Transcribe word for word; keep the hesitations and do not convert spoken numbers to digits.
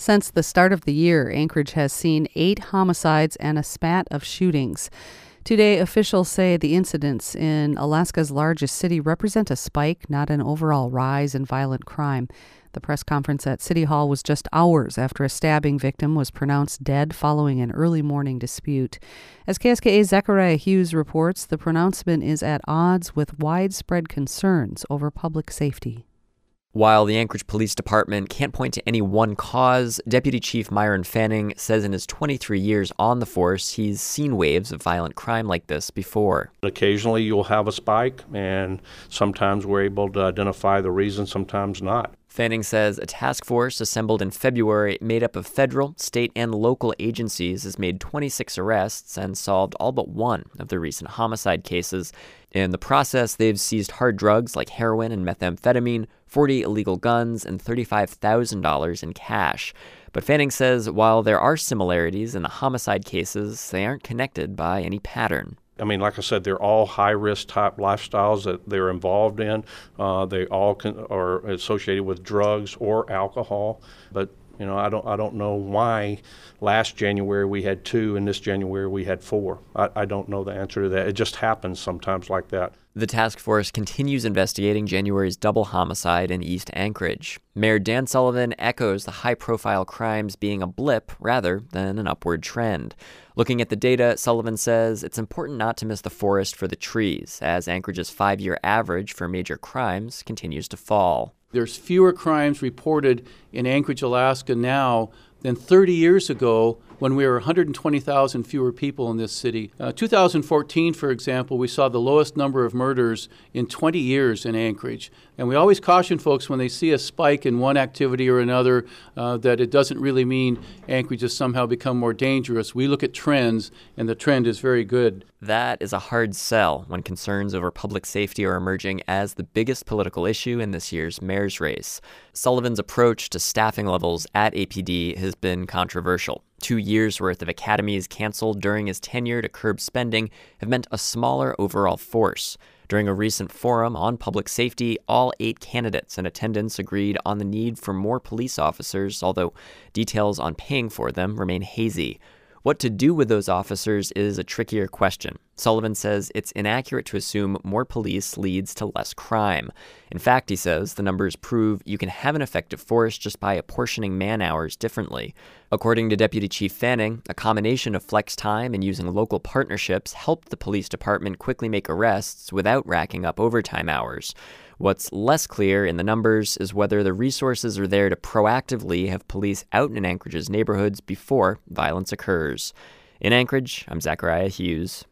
Since the start of the year, Anchorage has seen eight homicides and a spat of shootings. Today, officials say the incidents in Alaska's largest city represent a spike, not an overall rise in violent crime. The press conference at City Hall was just hours after a stabbing victim was pronounced dead following an early morning dispute. As K S K A's Zachariah Hughes reports, the pronouncement is at odds with widespread concerns over public safety. While the Anchorage Police Department can't point to any one cause, Deputy Chief Myron Fanning says in his twenty-three years on the force, he's seen waves of violent crime like this before. Occasionally you'll have a spike, and sometimes we're able to identify the reason, sometimes not. Fanning says a task force assembled in February made up of federal, state, and local agencies has made twenty-six arrests and solved all but one of the recent homicide cases. In the process, they've seized hard drugs like heroin and methamphetamine, forty illegal guns, and thirty-five thousand dollars in cash. But Fanning says while there are similarities in the homicide cases, they aren't connected by any pattern. I mean, like I said, they're all high-risk type lifestyles that they're involved in. Uh, they all can, are associated with drugs or alcohol. But, you know, I don't I don't know why last January we had two and this January we had four. I, I don't know the answer to that. It just happens sometimes like that. The task force continues investigating January's double homicide in East Anchorage. Mayor Dan Sullivan echoes the high-profile crimes being a blip rather than an upward trend. Looking at the data, Sullivan says it's important not to miss the forest for the trees, as Anchorage's five-year average for major crimes continues to fall. There's fewer crimes reported in Anchorage, Alaska now than thirty years ago when we were one hundred twenty thousand fewer people in this city. Uh, two thousand fourteen, for example, we saw the lowest number of murders in twenty years in Anchorage. And we always caution folks when they see a spike in one activity or another uh, that it doesn't really mean Anchorage has somehow become more dangerous. We look at trends, and the trend is very good. That is a hard sell when concerns over public safety are emerging as the biggest political issue in this year's mayor's race. Sullivan's approach to staffing levels at A P D has been controversial. Two years' worth of academies canceled during his tenure to curb spending have meant a smaller overall force. During a recent forum on public safety, all eight candidates in attendance agreed on the need for more police officers, although details on paying for them remain hazy. What to do with those officers is a trickier question. Sullivan says it's inaccurate to assume more police leads to less crime. In fact, he says, the numbers prove you can have an effective force just by apportioning man-hours differently. According to Deputy Chief Fanning, a combination of flex time and using local partnerships helped the police department quickly make arrests without racking up overtime hours. What's less clear in the numbers is whether the resources are there to proactively have police out in Anchorage's neighborhoods before violence occurs. In Anchorage, I'm Zachariah Hughes.